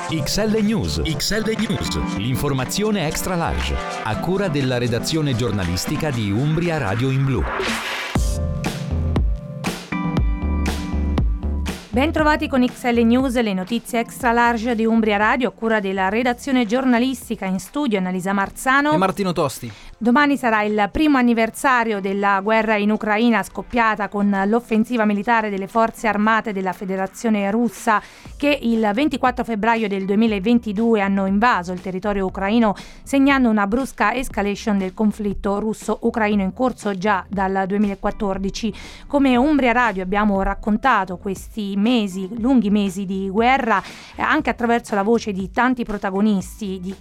XL News. XL News. L'informazione extra large. A cura della redazione giornalistica di Umbria Radio in Blu. Ben trovati con XL News, le notizie extra large di Umbria Radio, a cura della redazione giornalistica. In studio Annalisa Marzano e Martino Tosti. Domani sarà il primo anniversario della guerra in Ucraina, scoppiata con l'offensiva militare delle forze armate della Federazione Russa, che il 24 febbraio del 2022 hanno invaso il territorio ucraino, segnando una brusca escalation del conflitto russo-ucraino in corso già dal 2014. Come Umbria Radio abbiamo raccontato questi lunghi mesi di guerra, anche attraverso la voce di tanti protagonisti di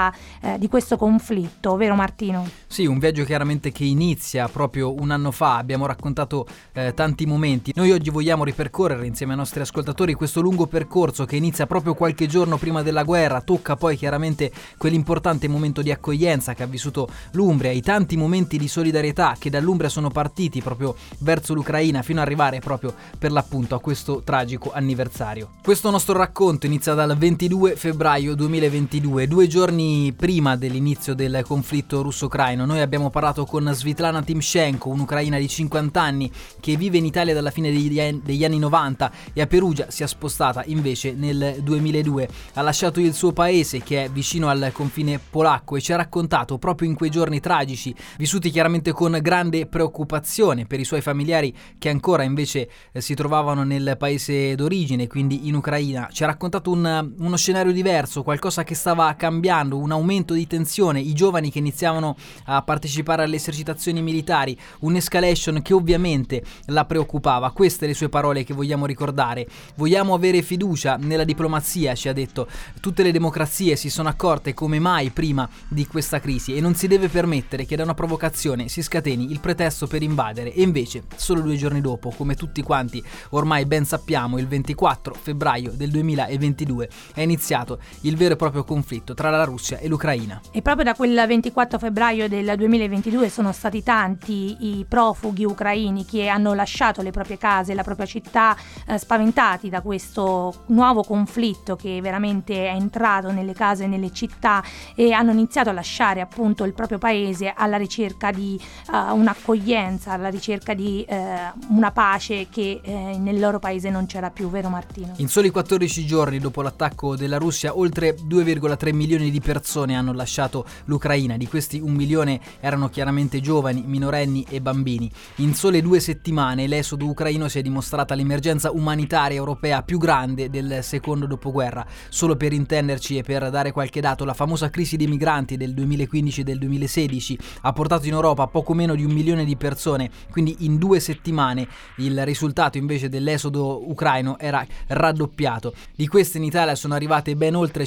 questo conflitto, vero Martino? Sì, un viaggio chiaramente che inizia proprio un anno fa. Abbiamo raccontato tanti momenti. Noi oggi vogliamo ripercorrere insieme ai nostri ascoltatori questo lungo percorso che inizia proprio qualche giorno prima della guerra, tocca poi chiaramente quell'importante momento di accoglienza che ha vissuto l'Umbria, i tanti momenti di solidarietà che dall'Umbria sono partiti proprio verso l'Ucraina fino ad arrivare proprio per l'appunto a questo tragico anniversario. Questo nostro racconto inizia dal 22 febbraio 2022, 2 giorni prima dell'inizio del conflitto russo-ucraino. Noi abbiamo parlato con Svitlana Timchenko, un'ucraina di 50 anni che vive in Italia dalla fine degli anni 90 e a Perugia si è spostata invece nel 2002. Ha lasciato il suo paese che è vicino al confine polacco e ci ha raccontato proprio in quei giorni tragici, vissuti chiaramente con grande preoccupazione per i suoi familiari che ancora invece si trovavano nel paese d'origine, quindi in Ucraina. Ci ha raccontato uno scenario diverso, qualcosa che stava cambiando, un aumento di tensione, i giovani che iniziavano a partecipare alle esercitazioni militari, un'escalation che ovviamente la preoccupava. Queste le sue parole che vogliamo ricordare. Vogliamo avere fiducia nella diplomazia, ci ha detto. Tutte le democrazie si sono accorte come mai prima di questa crisi e non si deve permettere che da una provocazione si scateni il pretesto per invadere. E invece, solo 2 giorni dopo, come tutti quanti ormai ben sappiamo, il 24 febbraio del 2022 è iniziato il vero e proprio conflitto tra la Russia e l'Ucraina. E proprio da quel 24 febbraio del 2022 sono stati tanti i profughi ucraini che hanno lasciato le proprie case, la propria città, spaventati da questo nuovo conflitto che veramente è entrato nelle case e nelle città, e hanno iniziato a lasciare appunto il proprio paese alla ricerca di un'accoglienza, alla ricerca di una pace che nel loro paese non c'era più, vero Martino? In soli 14 giorni dopo l'attacco della Russia, oltre 2,3 milioni di persone hanno lasciato l'Ucraina. Di questi 1 milione erano chiaramente giovani, minorenni e bambini. In sole 2 settimane l'esodo ucraino si è dimostrata l'emergenza umanitaria europea più grande del secondo dopoguerra. Solo per intenderci e per dare qualche dato, la famosa crisi dei migranti del 2015 e del 2016 ha portato in Europa poco meno di 1 milione di persone, quindi in 2 settimane il risultato invece dell'esodo ucraino era raddoppiato. Di queste in Italia sono arrivate ben oltre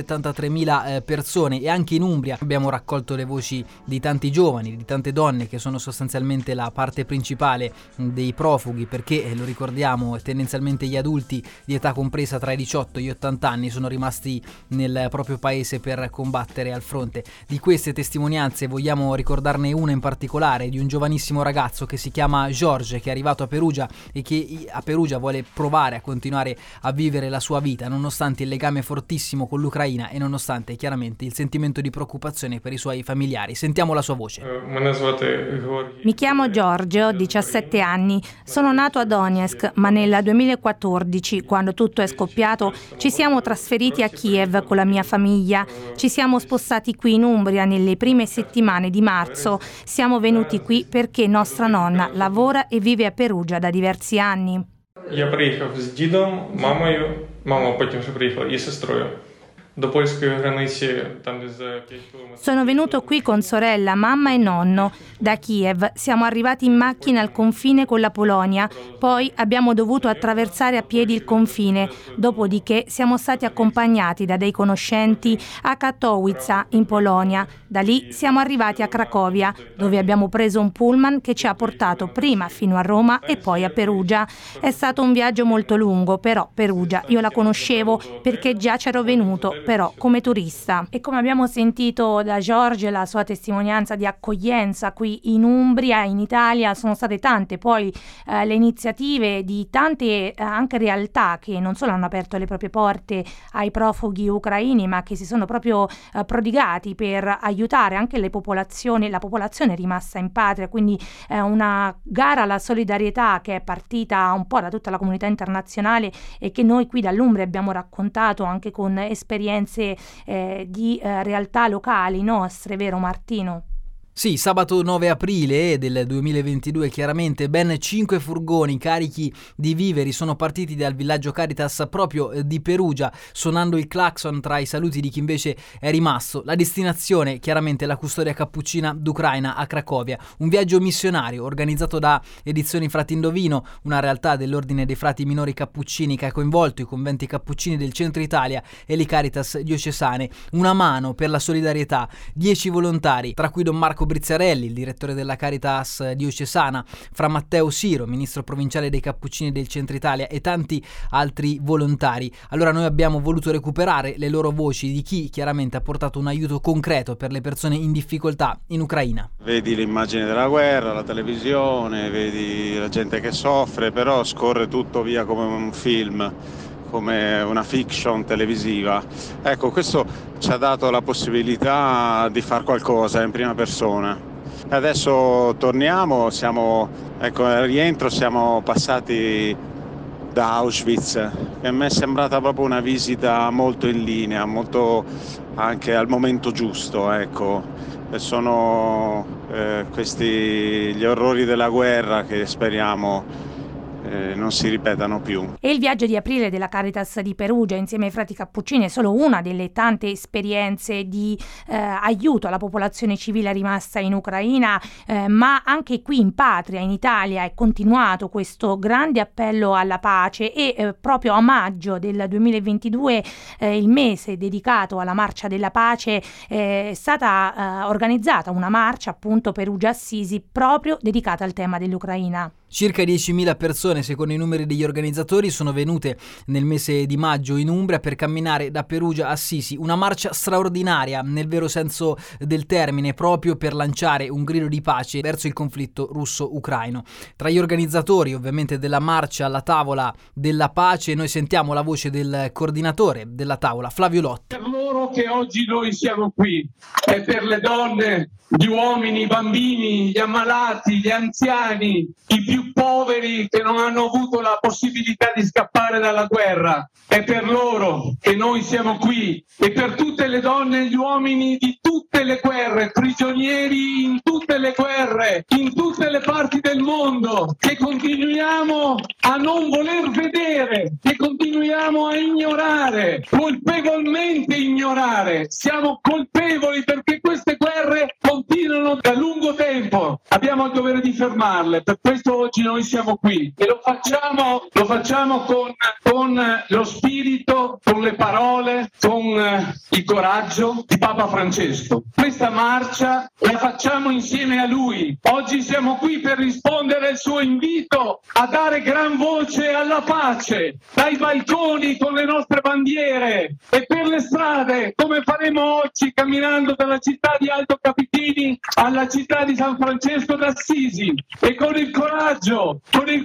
173.000 persone e anche in Umbria abbiamo raccolto le voci di tanti giovani, di tante donne che sono sostanzialmente la parte principale dei profughi, perché lo ricordiamo tendenzialmente gli adulti di età compresa tra i 18 e gli 80 anni sono rimasti nel proprio paese per combattere al fronte. Di queste testimonianze vogliamo ricordarne una in particolare, di un giovanissimo ragazzo che si chiama George, che è arrivato a Perugia e che a Perugia vuole provare a continuare a vivere la sua vita nonostante il legame fortissimo con l'Ucraina e nonostante chiaramente il sentimento di preoccupazione per i suoi familiari. Sentiamo la sua voce. Mi chiamo Giorgio, ho 17 anni. Sono nato a Donetsk, ma nel 2014, quando tutto è scoppiato, ci siamo trasferiti a Kiev con la mia famiglia. Ci siamo spostati qui in Umbria nelle prime settimane di marzo. Siamo venuti qui perché nostra nonna lavora e vive a Perugia da diversi anni. Я приїхав з дідом, мамою, мама потім вже приїхала і сестрою. До польської границі, там де за 5 кілометрів. Sono venuto qui con sorella, mamma e nonno. Da Kiev siamo arrivati in macchina al confine con la Polonia, poi abbiamo dovuto attraversare a piedi il confine, dopodiché siamo stati accompagnati da dei conoscenti a Katowice in Polonia. Da lì siamo arrivati a Cracovia, dove abbiamo preso un pullman che ci ha portato prima fino a Roma e poi a Perugia. È stato un viaggio molto lungo, però Perugia io la conoscevo perché già c'ero venuto però come turista. E come abbiamo sentito da George, la sua testimonianza di accoglienza qui in Umbria, in Italia, sono state tante poi le iniziative di tante anche realtà che non solo hanno aperto le proprie porte ai profughi ucraini, ma che si sono proprio prodigati per aiutare anche la popolazione rimasta in patria, quindi una gara alla solidarietà che è partita un po' da tutta la comunità internazionale e che noi qui dall'Umbria abbiamo raccontato anche con esperienze di realtà locali nostre, vero Martino? Sì, sabato 9 aprile del 2022 chiaramente ben 5 furgoni carichi di viveri sono partiti dal villaggio Caritas proprio di Perugia, suonando il clacson tra i saluti di chi invece è rimasto. La destinazione chiaramente la custodia cappuccina d'Ucraina a Cracovia, un viaggio missionario organizzato da Edizioni Fratindovino, una realtà dell'ordine dei frati minori cappuccini che ha coinvolto i conventi cappuccini del centro Italia e le Caritas diocesane. Una mano per la solidarietà, 10 volontari, tra cui Don Marco Briziarelli, il direttore della Caritas diocesana, Fra Matteo Siro, ministro provinciale dei Cappuccini del Centro Italia e tanti altri volontari. Allora noi abbiamo voluto recuperare le loro voci di chi chiaramente ha portato un aiuto concreto per le persone in difficoltà in Ucraina. Vedi le immagini della guerra, la televisione, vedi la gente che soffre, però scorre tutto via come un film, come una fiction televisiva. Ecco, questo ci ha dato la possibilità di fare qualcosa in prima persona. Adesso torniamo, al rientro siamo passati da Auschwitz, che a me è sembrata proprio una visita molto in linea, molto anche al momento giusto, ecco. E sono questi gli orrori della guerra che speriamo non si ripetano più. E il viaggio di aprile della Caritas di Perugia insieme ai frati cappuccini è solo una delle tante esperienze di aiuto alla popolazione civile rimasta in Ucraina, ma anche qui in patria, in Italia, è continuato questo grande appello alla pace e proprio a maggio del 2022, il mese dedicato alla Marcia della Pace, è stata organizzata una marcia appunto Perugia-Assisi proprio dedicata al tema dell'Ucraina. Circa 10.000 persone, secondo i numeri degli organizzatori, sono venute nel mese di maggio in Umbria per camminare da Perugia a Assisi, una marcia straordinaria nel vero senso del termine, proprio per lanciare un grido di pace verso il conflitto russo-ucraino. Tra gli organizzatori, ovviamente, della marcia alla tavola della pace, noi sentiamo la voce del coordinatore della tavola, Flavio Lotti. Per loro che oggi noi siamo qui, e per le donne, gli uomini, i bambini, gli ammalati, gli anziani, i più poveri che non hanno avuto la possibilità di scappare dalla guerra. È per loro che noi siamo qui, e per tutte le donne e gli uomini di tutte le guerre, prigionieri in tutte le guerre, in tutte le parti del mondo, che continuiamo a non voler vedere, che continuiamo a ignorare, colpevolmente ignorare. Siamo colpevoli perché queste guerre continuano da lungo tempo. Abbiamo il dovere di fermarle, per questo oggi noi siamo qui e lo facciamo con lo spirito, con le parole, con il coraggio di Papa Francesco. Questa marcia la facciamo insieme a lui. Oggi siamo qui per rispondere al suo invito a dare gran voce alla pace, dai balconi con le nostre bandiere e per le strade, come faremo oggi camminando dalla città di Alto Capitini alla città di San Francesco d'Assisi, e con il coraggio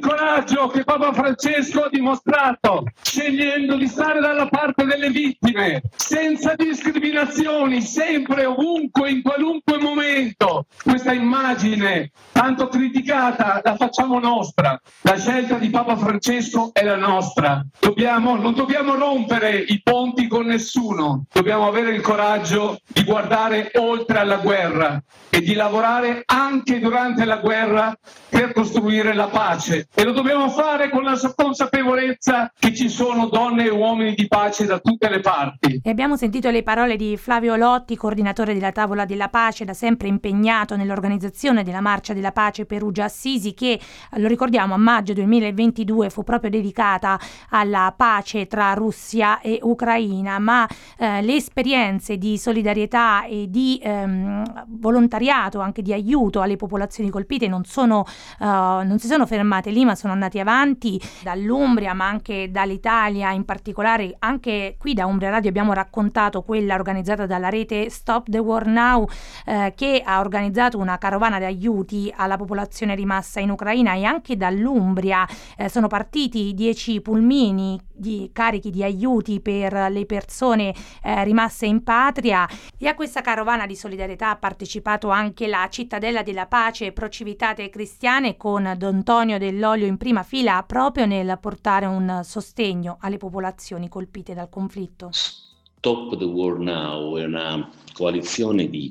che Papa Francesco ha dimostrato, scegliendo di stare dalla parte delle vittime, senza discriminazioni, sempre, ovunque, in qualunque momento. Questa immagine tanto criticata la facciamo nostra, la scelta di Papa Francesco è la nostra. Non dobbiamo rompere i ponti con nessuno, dobbiamo avere il coraggio di guardare oltre alla guerra e di lavorare anche durante la guerra per costruire la pace, e lo dobbiamo fare con la consapevolezza che ci sono donne e uomini di pace da tutte le parti. E abbiamo sentito le parole di Flavio Lotti, coordinatore della Tavola della Pace, da sempre impegnato nell'organizzazione della Marcia della Pace Perugia-Assisi, che, lo ricordiamo, a maggio 2022 fu proprio dedicata alla pace tra Russia e Ucraina, ma le esperienze di solidarietà e di volontariato anche di aiuto alle popolazioni colpite non si sono fermate lì, ma sono andati avanti dall'Umbria, ma anche dall'Italia in particolare. Anche qui da Umbria Radio abbiamo raccontato quella organizzata dalla rete Stop the War Now, che ha organizzato una carovana di aiuti alla popolazione rimasta in Ucraina, e anche dall'Umbria sono partiti 10 pulmini carichi di aiuti per le persone rimaste in patria. E a questa carovana di solidarietà ha partecipato anche la Cittadella della Pace Pro Civitate Cristiane, con Don Tonio Dell'Olio in prima fila, proprio nel portare un sostegno alle popolazioni colpite dal conflitto. Stop the War Now è una coalizione di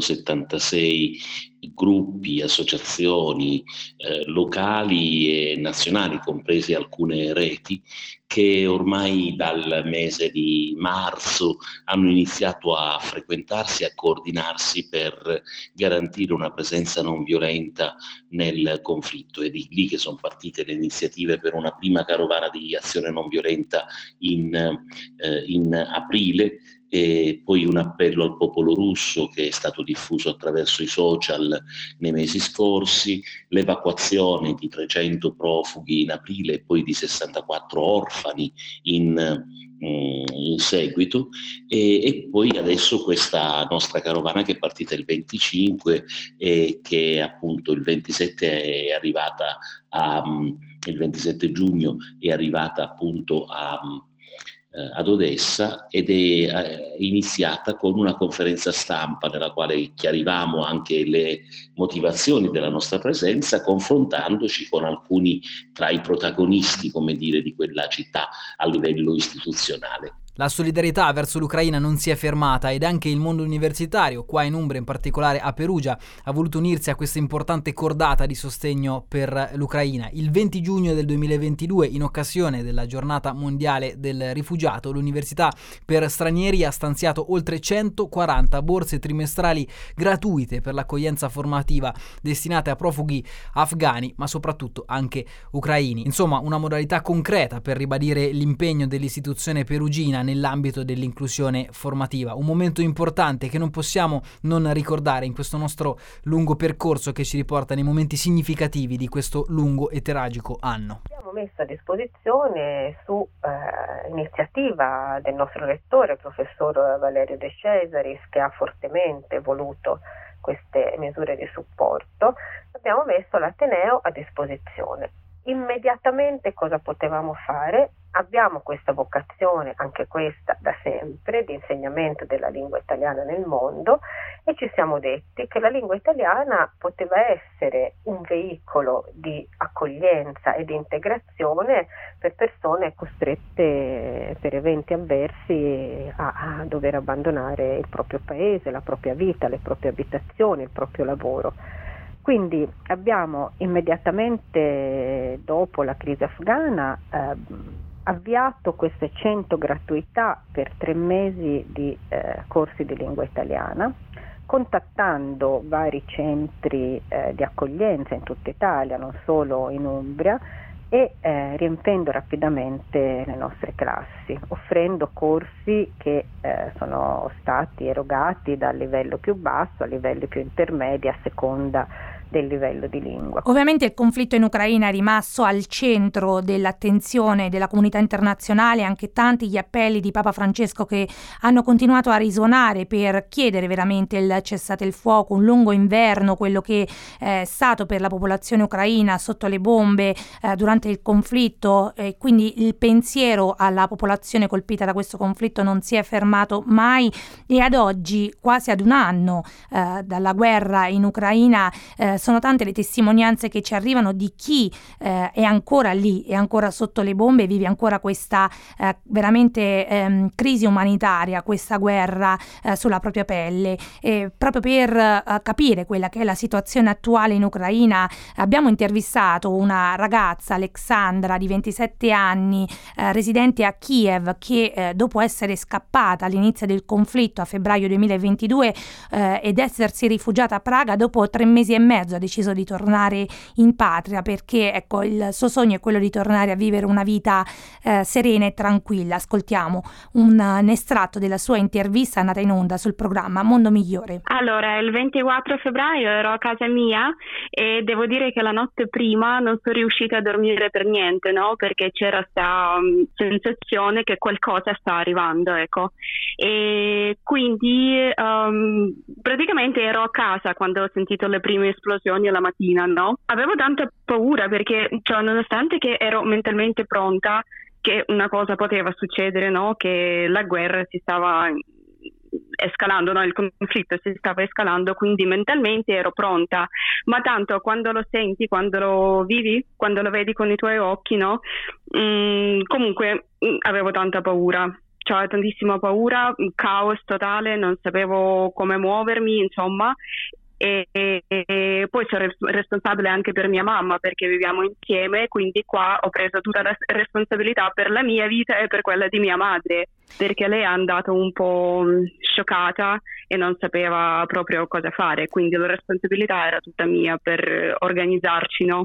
176 gruppi, associazioni locali e nazionali, comprese alcune reti, che ormai dal mese di marzo hanno iniziato a frequentarsi e a coordinarsi per garantire una presenza non violenta nel conflitto. È di lì che sono partite le iniziative per una prima carovana di azione non violenta in aprile, e poi un appello al popolo russo che è stato diffuso attraverso i social nei mesi scorsi, l'evacuazione di 300 profughi in aprile e poi di 64 orfani in seguito, e poi adesso questa nostra carovana che è partita il 25 e che appunto il 27 è arrivata il 27 giugno è arrivata appunto ad Odessa, ed è iniziata con una conferenza stampa nella quale chiarivamo anche le motivazioni della nostra presenza, confrontandoci con alcuni tra i protagonisti, come dire, di quella città a livello istituzionale. La solidarietà verso l'Ucraina non si è fermata, ed anche il mondo universitario, qua in Umbria, in particolare a Perugia, ha voluto unirsi a questa importante cordata di sostegno per l'Ucraina. Il 20 giugno del 2022, in occasione della giornata mondiale del rifugiato, l'Università per Stranieri ha stanziato oltre 140 borse trimestrali gratuite per l'accoglienza formativa destinate a profughi afghani, ma soprattutto anche ucraini. Insomma, una modalità concreta per ribadire l'impegno dell'istituzione perugina nell'ambito dell'inclusione formativa. Un momento importante che non possiamo non ricordare in questo nostro lungo percorso, che ci riporta nei momenti significativi di questo lungo e tragico anno. Abbiamo messo a disposizione, su iniziativa del nostro rettore, professor Valerio De Cesaris, che ha fortemente voluto queste misure di supporto, abbiamo messo l'Ateneo a disposizione. Immediatamente cosa potevamo fare? Abbiamo questa vocazione, anche questa da sempre, di insegnamento della lingua italiana nel mondo, e ci siamo detti che la lingua italiana poteva essere un veicolo di accoglienza e di integrazione per persone costrette per eventi avversi a dover abbandonare il proprio paese, la propria vita, le proprie abitazioni, il proprio lavoro. Quindi abbiamo immediatamente dopo la crisi afghana avviato queste 100 gratuità per 3 mesi di corsi di lingua italiana, contattando vari centri di accoglienza in tutta Italia, non solo in Umbria, e riempiendo rapidamente le nostre classi, offrendo corsi che sono stati erogati dal livello più basso a livelli più intermedi a seconda del livello di lingua. Ovviamente il conflitto in Ucraina è rimasto al centro dell'attenzione della comunità internazionale, anche tanti gli appelli di Papa Francesco che hanno continuato a risuonare per chiedere veramente il cessate il fuoco, un lungo inverno, quello che è stato per la popolazione ucraina sotto le bombe durante il conflitto, quindi il pensiero alla popolazione colpita da questo conflitto non si è fermato mai, e ad oggi, quasi ad un anno dalla guerra in Ucraina, sono tante le testimonianze che ci arrivano di chi è ancora lì, è ancora sotto le bombe, vive ancora questa veramente crisi umanitaria, questa guerra sulla propria pelle. Proprio per capire quella che è la situazione attuale in Ucraina abbiamo intervistato una ragazza, Alexandra, di 27 anni, residente a Kiev, che dopo essere scappata all'inizio del conflitto a febbraio 2022 ed essersi rifugiata a Praga, dopo 3 mesi e mezzo ha deciso di tornare in patria perché, ecco, il suo sogno è quello di tornare a vivere una vita serena e tranquilla. Ascoltiamo un estratto della sua intervista andata in onda sul programma Mondo Migliore. Allora, il 24 febbraio ero a casa mia e devo dire che la notte prima non sono riuscita a dormire per niente, no? Perché c'era questa sensazione che qualcosa sta arrivando, ecco. E quindi praticamente ero a casa quando ho sentito le prime esplosioni la mattina, no? Avevo tanta paura perché, cioè, nonostante che ero mentalmente pronta che una cosa poteva succedere, no? Che la guerra si stava escalando, no? Il conflitto si stava escalando, quindi mentalmente ero pronta, ma tanto quando lo senti, quando lo vivi, quando lo vedi con i tuoi occhi, no? Comunque avevo tanta paura. Cioè, tantissima paura, caos totale, non sapevo come muovermi, insomma, e poi sono responsabile anche per mia mamma perché viviamo insieme, quindi qua ho preso tutta la responsabilità per la mia vita e per quella di mia madre, perché lei è andata un po' scioccata e non sapeva proprio cosa fare, quindi la responsabilità era tutta mia per organizzarci, no?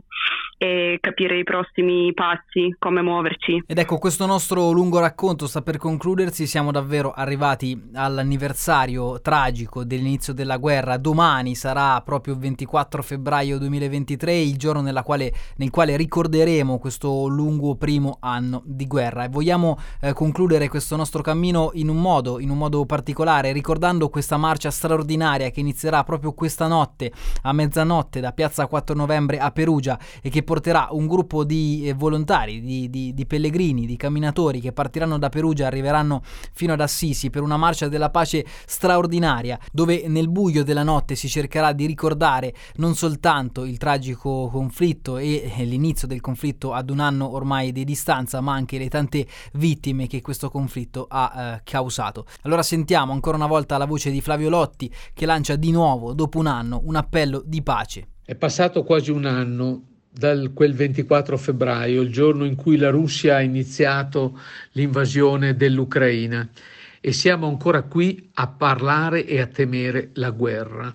E capire i prossimi passi, come muoverci. Ed ecco, questo nostro lungo racconto sta per concludersi, siamo davvero arrivati all'anniversario tragico dell'inizio della guerra. Domani sarà proprio il 24 febbraio 2023, il giorno nel quale ricorderemo questo lungo primo anno di guerra, e vogliamo concludere questo nostro cammino in un modo particolare, ricordando questa marcia straordinaria che inizierà proprio questa notte a mezzanotte da piazza 4 novembre a Perugia e che porterà un gruppo di volontari, di pellegrini, di camminatori che partiranno da Perugia e arriveranno fino ad Assisi per una marcia della pace straordinaria, dove nel buio della notte si cercherà di ricordare non soltanto il tragico conflitto e l'inizio del conflitto ad un anno ormai di distanza, ma anche le tante vittime che questo conflitto ha causato. Allora sentiamo ancora una volta la voce di Flavio Lotti che lancia di nuovo, dopo un anno, un appello di pace. È passato quasi un anno da quel 24 febbraio, il giorno in cui la Russia ha iniziato l'invasione dell'Ucraina, e siamo ancora qui a parlare e a temere la guerra.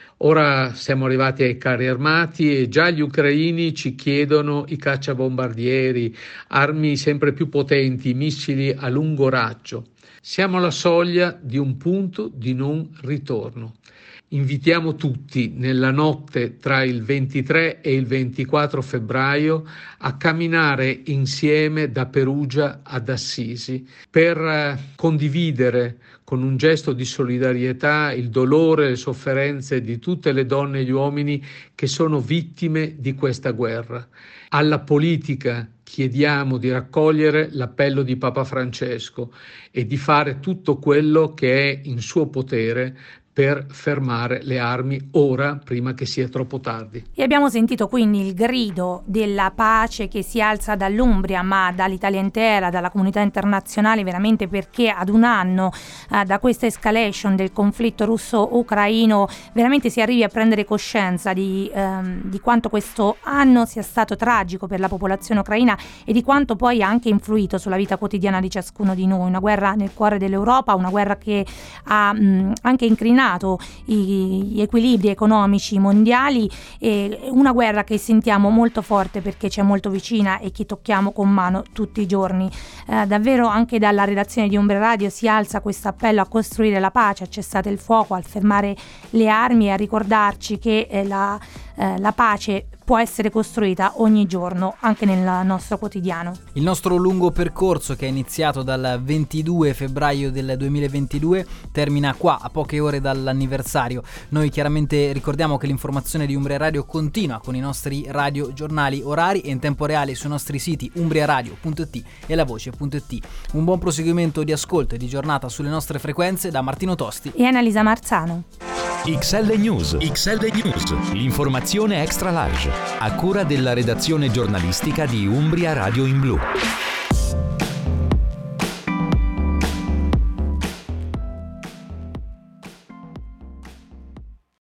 Ora siamo arrivati ai carri armati e già gli ucraini ci chiedono i cacciabombardieri, armi sempre più potenti, missili a lungo raggio. Siamo alla soglia di un punto di non ritorno. Invitiamo tutti nella notte tra il 23 e il 24 febbraio a camminare insieme da Perugia ad Assisi per condividere con un gesto di solidarietà il dolore e le sofferenze di tutte le donne e gli uomini che sono vittime di questa guerra. Alla politica chiediamo di raccogliere l'appello di Papa Francesco e di fare tutto quello che è in suo potere per fermare le armi ora, prima che sia troppo tardi. E abbiamo sentito quindi il grido della pace che si alza dall'Umbria, ma dall'Italia intera, dalla comunità internazionale, veramente, perché ad un anno da questa escalation del conflitto russo-ucraino veramente si arrivi a prendere coscienza di quanto questo anno sia stato tragico per la popolazione ucraina e di quanto poi ha anche influito sulla vita quotidiana di ciascuno di noi. Una guerra nel cuore dell'Europa, una guerra che ha anche incrinato gli equilibri economici mondiali, e una guerra che sentiamo molto forte perché ci è molto vicina e che tocchiamo con mano tutti i giorni. Davvero anche dalla redazione di Umbria Radio si alza questo appello a costruire la pace, a cessate il fuoco, a fermare le armi e a ricordarci che la pace può essere costruita ogni giorno, anche nel nostro quotidiano. Il nostro lungo percorso, che è iniziato dal 22 febbraio del 2022, termina qua, a poche ore dall'anniversario. Noi chiaramente ricordiamo che l'informazione di Umbria Radio continua con i nostri radiogiornali orari e in tempo reale sui nostri siti umbriaradio.it e lavoce.it. Un buon proseguimento di ascolto e di giornata sulle nostre frequenze da Martino Tosti e Annalisa Marzano. XL News, l'informazione extra large, a cura della redazione giornalistica di Umbria Radio in Blu.